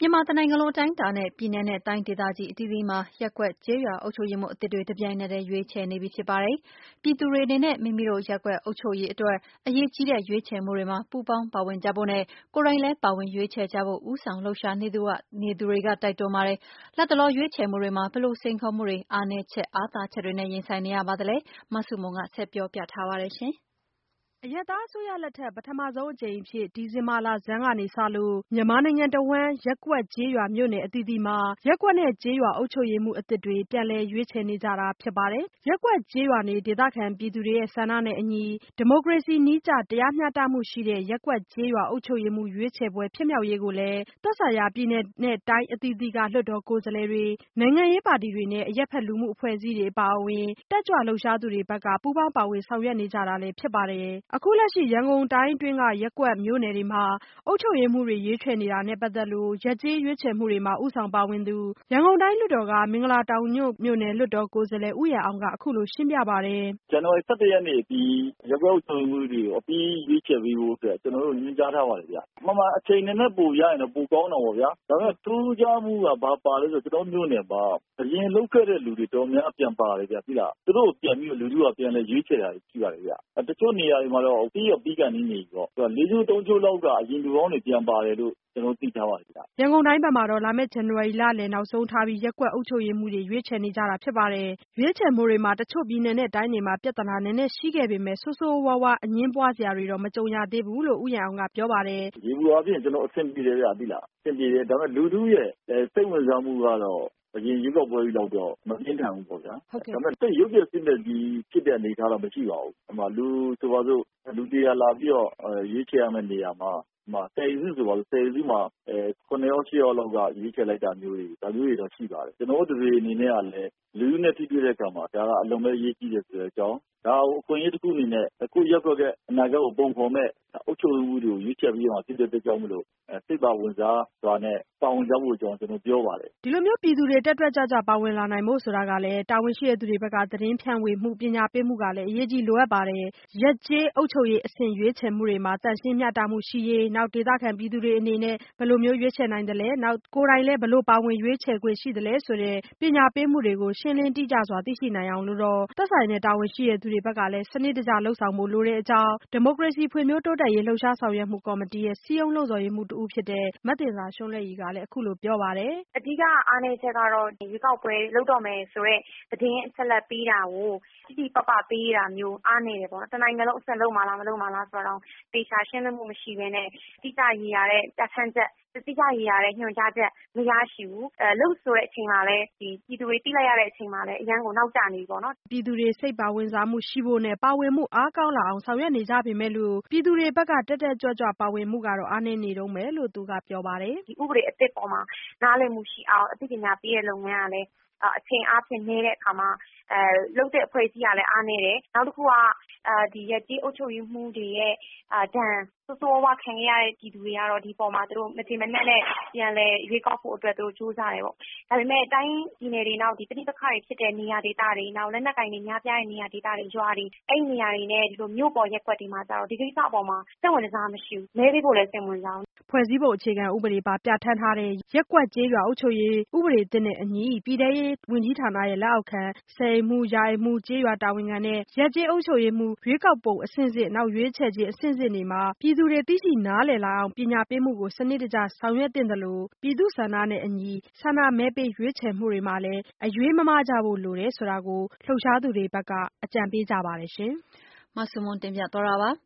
မြန်မာတနိုင်ငံလုံးအတိုင်းအတာနဲ့ ပြည်နယ်နဲ့တိုင်းဒေသကြီးအသီးသီးမှာရပ်ကွက်ကျေးရွာအုပ်ချုပ်ရေးမှူးအသစ်တွေတပြိုင်နက်တည်းရွေးချယ်နေပြီဖြစ်ပါတယ်။ ပြည်သူတွေအနေနဲ့မိမိတို့ရပ်ကွက်အုပ်ချုပ်ရေးအတွက်အရေးကြီးတဲ့ရွေးချယ်မှုတွေမှာပူးပေါင်းပါဝင်ကြဖို့နဲ့ကိုယ်တိုင်လည်းပါဝင်ရွေးချယ်ကြဖို့ဦးဆောင်လှုပ်ရှားနေသူတွေကတိုက်တွန်းပါတယ်။ လတ်တလောရွေးချယ်မှုတွေမှာဘယ်လိုစိန်ခေါ်မှုတွေအားနည်းချက်အားသာချက်တွေနဲ့ရင်ဆိုင်နေရပါသလဲ။ မဆုမွန် ဆက်ပြောပြပါမယ်။အရပ်သားအစိုးရလက်ထက်ပထမဆုံးအကြိမ်အဖြစ်ဒီဇင်ဘာလဆန်းကစလို့မြန်မာနိုင်ငံတဝှမ်းရပ်ကွက်ကျေးရွာမြို့နယ်အသီးသီးမှာရပ်ကွက်နဲ့ကျေးရွာအုပ်ချုပ်ရေးမှူးအသစ်တွေပြန်လည်ရွေးချယ်နေကြတာဖြစ်ပါတယ်။ ရပ်ကွက်ကျေးရွာနေဒေသခံပြည်သူတွေရဲ့ဆန္ဒနဲ့အညီဒီမိုကရေစီနည်းကျတရားမျှတမှုရှိတဲ့ရပ်ကွက်ကျေးရွာအုပ်ချုပ်ရေးမှူးရွေးချယ်ပွဲဖြစ်မြောက်ရေးကိုလည်းသက်ဆိုင်ရာပြည်နယ်နဲ့တိုင်းအသီးသီးကလွှတ်တော်ကိုယ်စားလှယ်တွေနိုင်ငံရေးပါတီတွေနဲ့အရပ်ဖက်လူမှုအဖွဲ့အစည်းတွေအပါအဝင်တက်ကြွလှုပ်ရှားသူတွေဘက်ကပူးပေါင်းပါဝင်ဆောင်ရွက်နေကြတာလည်းဖြစ်ပါတယ်။ အခုလက်ရှိရန်ကုန်တိုင်းအတွင်းကရပ်ကွက်မြို့နယ်တွေမှာအုပ်ချုပ်ရေးမှူးတွေရွေးချယ်နေတာနဲ့ပတ်သက်လို့ရပ်ကျေးရွေးချယ်မှုတွေမှာဦးဆောင်ပါဝင်သူရန်ကုန်တိုင်းလွှတ်တော်ကမင်္ဂလာတောင်ညွှန့်မြို့နယ်လွှတ်တော်ကိုယ်စားလှယ်ဦးရန်အောင်ကအခုလိုရှင်းပြပါတယ်။ ဇန်နဝါရီ ရက်နေ့အပြီးရပ်ကွက်အုပ်ချုပ်ရေးမှူးတွေကိုအပြီးရွေးချယ်ပေးဖို့အတွက်ကျနော်တို့ညွှန်ကြားထားပါတယ်ဗျ။မှန်မှန်အချိန်နည်းနည်းပိုရရင်တော့ပိုကောင်းတာပေါ့ဗျာ။ဒါပေမဲ့ထူးခြားမှုကဘာပါလဲဆိုတော့ကျနော်တို့မြို့နယ်မှာအရင်လုပ်ခဲ့တဲ့လူတွေတော်များပြန်ပါတယ်ဗျသိလား။သူတို့ကိုပြန်ပြီးလူထုကပြန်လဲရွေးချယ်တာရှိပါတယ်ဗျ။တချို့နေရာတွေမှာတော့ပြီးတော့ပြီးကန်နေပြီပေါ့။၄ချိုး၃ချိုးလောက်ကအရင်လူဟောင်းတွေပြန်ပါတယ်လို့ကျနော်တို့သိထားပါတယ်ဗျ။ရန်ကုန်တိုင်းဘက်မှာတော့လာမယ့်ဇန်နဝါရီလလယ်နောက်ဆုံးထားပြီးရပ်ကွက်အုပ်ချုပ်ရေးမှူးတွေရွေးချယ်နေကြတာဖြစ်ပါတယ်။ရွေးချယ်မှုတွေမှာတချို့ပြည်နယ်နဲ့တိုင်းတွေမှာပြဿနာနည်းနည်းရှိခဲ့ပေမဲ့ဆိုးဆိုးဝါးဝါးအငြင်းပွားစရာတွေတော့မကြုံရသေးဘူးလို့ဦးရန်အောင်ကပြောပါတယ်။ယေဘူယျအားဖြင့်ကျနော်အဆင်ပြေတယ်ဗျသိလား။အဆင်ပြေတယ်ဒါပေမဲ့လူထုရဲ့စိတ်ဝင်စားမှုကတော့အရင်ရွေးကောက်ပွဲကြီးလောက်တော့မပြင်းထန်ဘူးပေါ့ဗျာ။ဒါပေမဲ့ရုပ်ပျက်ဆင်းပျက်ကြီးဖြစ်တဲ့အနေအထားတော့မရှိပါဘူး။လူဆိုပါစို့လူ100လာပြီးတော့ရွေးချယ်ရမယ့်နေရာမှာ10အိမ်စုဆိုပါစို့10အိမ်စုမှာ9ယောက်10ယောက်လောက်ကရွေးချယ်လိုက်တာမျိုးတွေဒါမျိုးတွေတော့ရှိပါတယ်။ကျနော်တို့တွေအနေနဲ့ကလည်းလူထုနဲ့ထိတွေ့တဲ့အခါမှာဒါကအလွန်ပဲအရေးကြီးတယ်ဆိုတဲ့အကြောင်းဒါကိုအခွင့်အရေးတစ်ခုအနေနဲ့အခုရပ်ကွက်ကအနာဂတ်ကိုပုံဖော်မဲ့အုပ်ချုပ်ရေးမှူးတွေကိုရွေးချယ်ပြီးတော့ဖြစ်တဲ့အတွက်ကြောင့်မလို့စိတ်ပါဝင်စားစွာနဲ့ပါဝင်ကြဖို့အကြောင်းကျွန်တော်ပြောပါတယ်ဒီလိုမျိုးပြည်သူတွေတက်ကြွပါဝင်လာနိုင်ဖို့ဆိုတာကလည်းတာဝန်ရှိတဲ့သူတွေဘက်ကသတင်းဖြန့်ဝေမှုပညာပေးမှုကလည်းအရေးကြီးလိုအပ်ပါတယ်။ရပ်ကျေးအုပ်ချုပ်ရေးအဆင့်ရွေးချယ်မှုတွေမှာသန့်ရှင်းမျှတမှုရှိရေးနောက်ဒေသခံပြည်သူတွေအနေနဲ့ဘယ်လိုမျိုးရွေးချယ်နိုင်သလဲနောက်ကိုယ်တိုင်လည်းဘယ်လိုပါဝင်ရွေးချယ်ခွင့်ရှိသလဲဆိုတဲ့ပညာပေးမှုတွေကိုရှင်းလင်းတိကျစွာသိရှိနိုင်အောင်လို့တော့သက်ဆိုင်တဲ့တာဝန်ရှိတဲ့သူတွေဘက်ကလည်းစနစ်တကျလုပ်ဆောင်ဖို့လိုတဲ့အကြောင်းဒီမိုကရေစီဖွံ့ဖြိုးတိုးတက်ရေးလှုပ်ရှားဆောင်ရွက်မှုကော်မတီရဲ့စည်းရုံးလှုံ့ဆော်ရေးမှူးတဦးဖြစ်တဲ့မသဉ္ဇာရွှန်းလဲ့ရည်ကလည်းအခုလိုပြောပါတယ်။အဓိကအားနည်းချက်ကတော့ရွေးကောက်ပွဲလုပ်တော့မယ်ဆိုတော့သတင်းအချက်အလက်ပေးတာကိုတိတိပပပေးတာမျိုးအားနည်းတယ်ပေါ့နော်။တနိုင်ငံလုံးအဆင့်လုပ်မှာလားမလုပ်မှာလားဆိုတော့သေချာရှင်းလင်းမှုမရှိဘဲနဲ့တိကျရည်ရတဲ့ပြဋ္ဌာန်းချက်တိကျရည်ရတဲ့ညွှန်ကြားချက်မရရှိဘူး။လုပ်ဆိုတဲ့အချိန်မှာလည်းပြည်သူတွေသိလိုက်ရတဲ့အချိန်မှာလည်းအရန်ကိုနောက်ကျနေပြီပေါ့နော်။ပြည်သူတွေစိတ်ပါဝင်စားမှုရှိဖို့နဲ့ပါဝင်မှုအားကောင်းလာအောင်ဆောင်ရွက်နေကြပေမဲ့လို့ပြည်သူတွေဘက်ကတက်ကြွပါဝင်မှုကတော့အားနည်းနေတုန်းပဲလို့သူကပြောပါတယ်။ဒီဥပဒေအသစ်ပေါ်မှာနားလည်မှုရှိအောင်အသိပညာပေးတဲ့လုပ်ငန်းကလည်းအချိန်အားဖြင့်နည်းတဲ့အခါမှာလုပ်တဲ့အဖွဲ့အစည်းကလည်းအားနည်းတယ်။နောက်တစ်ခုကဒီရပ်ကျေးအုပ်ချုပ်ရေးမှူးတွေရဲ့ဒဏ်ဆိုးဆိုးဝါးဝါးခံရတဲ့ပြည်သူတွေကတော့ဒီပေါ်မှာသူတို့မကျေမနပ်နဲ့ပြန်လဲရွေးကောက်ဖို့အတွက်သူတို့စူးစမ်းတယ်ပေါ့။ဒါပေမဲ့တိုင်းပြည်နယ်တွေနောက်ဒီပဋိပက္ခတွေဖြစ်တဲ့နေရာဒေသတွေနောက်လက်နက်ကိုင်တွေများပြားတဲ့နေရာဒေသတွေရွာတွေအဲ့နေရာတွေနဲ့ဒီလိုမြို့ပေါ်ရက်ကွက်တွေမှာကျတော့ဒီကိစ္စအပေါ်မှာစိတ်ဝင်စားမရှိဘူး။မဲပေးဖို့လည်းစိတ်ဝင်စားဘူး။ဖွဲ့စည်းပုံအခြေခံဥပဒေပါပြဋ္ဌာန်းထားတဲ့ရက်ကွက်ကျေးရွာအုပ်ချုပ်ရေးဥပဒေသစ်နဲ့အညီပြည်ထရေးဝန်ကြီးဌာနရဲ့လက်အောက်ခံ10အိမ်မှုရာအိမ်မှုကျေးရွာတာဝန်ခံနဲ့ရပ်ကျေးအုပ်ချုပ်ရေးမှူးရွေးကောက်ပုံအဆင့်ဆင့်နောက်ရွေးချယ်ခြင်းအဆင့်ဆင့်တွေမှာပြည်သူတွေသိရှိနားလည်လာအောင်ပညာပေးမှုကိုစနစ်တကျဆောင်ရွက်သင့်တယ်လို့ပြည်သူ့ဆန္ဒနဲ့အညီဆန္ဒမဲပေးရွေးချယ်မှုတွေမှာလည်းအရွေးမမားကြဖို့လိုတယ်ဆိုတာကိုလှုပ်ရှားသူတွေဘက်ကအကြံပေးကြပါတယ်ရှင်။မဆုမွန်တင်ပြသွားတာပါ။